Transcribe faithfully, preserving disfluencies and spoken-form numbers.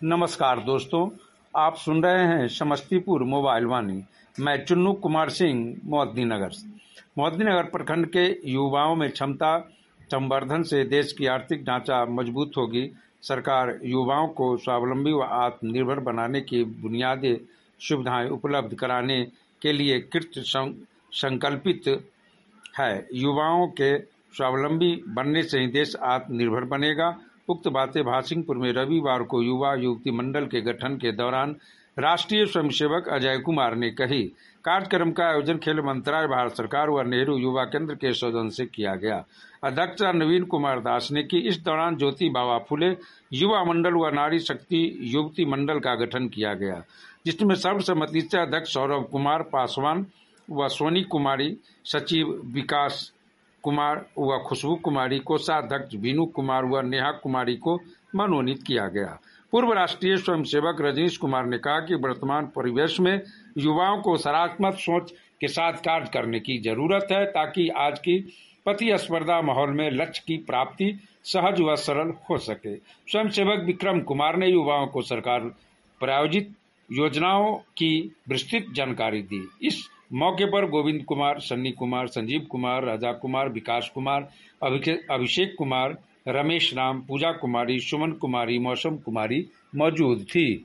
नमस्कार दोस्तों, आप सुन रहे हैं समस्तीपुर मोबाइल वाणी। मैं चुन्नू कुमार सिंह मोहद्दीनगर मोहद्दीनगर प्रखंड के युवाओं में क्षमता संवर्धन से देश की आर्थिक ढांचा मजबूत होगी। सरकार युवाओं को स्वावलंबी व आत्मनिर्भर बनाने की बुनियादी सुविधाएं उपलब्ध कराने के लिए कृत संकल्पित है। युवाओं के स्वावलंबी बनने से ही देश आत्मनिर्भर बनेगा। उक्त बातें भासिंगपुर में रविवार को युवा युवती मंडल के गठन के दौरान राष्ट्रीय स्वयंसेवक अजय कुमार ने कही। कार्यक्रम का आयोजन खेल मंत्रालय, भारत सरकार व नेहरू युवा केंद्र के सौजन्य से किया गया। अध्यक्ष नवीन कुमार दास ने की। इस दौरान ज्योति बाबा फुले युवा मंडल व नारी शक्ति युवती मंडल का गठन किया गया, जिसमें सर्वसम्मति से अध्यक्ष सौरभ कुमार पासवान व सोनी कुमारी, सचिव विकास कुमार व खुशबू कुमारी, कोषाध्यक्ष बीनू कुमार व नेहा कुमारी को मनोनीत किया गया। पूर्व राष्ट्रीय स्वयंसेवक रजनीश कुमार ने कहा कि वर्तमान परिवेश में युवाओं को सकारात्मक सोच के साथ कार्य करने की जरूरत है, ताकि आज की प्रतिस्पर्धा माहौल में लक्ष्य की प्राप्ति सहज व सरल हो सके। स्वयंसेवक विक्रम कुमार ने युवाओं को सरकार प्रायोजित योजनाओं की विस्तृत जानकारी दी। इस मौके पर गोविंद कुमार, सन्नी कुमार, संजीव कुमार, राजा कुमार, विकास कुमार, अभिषेक कुमार, रमेश राम, पूजा कुमारी, सुमन कुमारी, मौसम कुमारी मौजूद थी।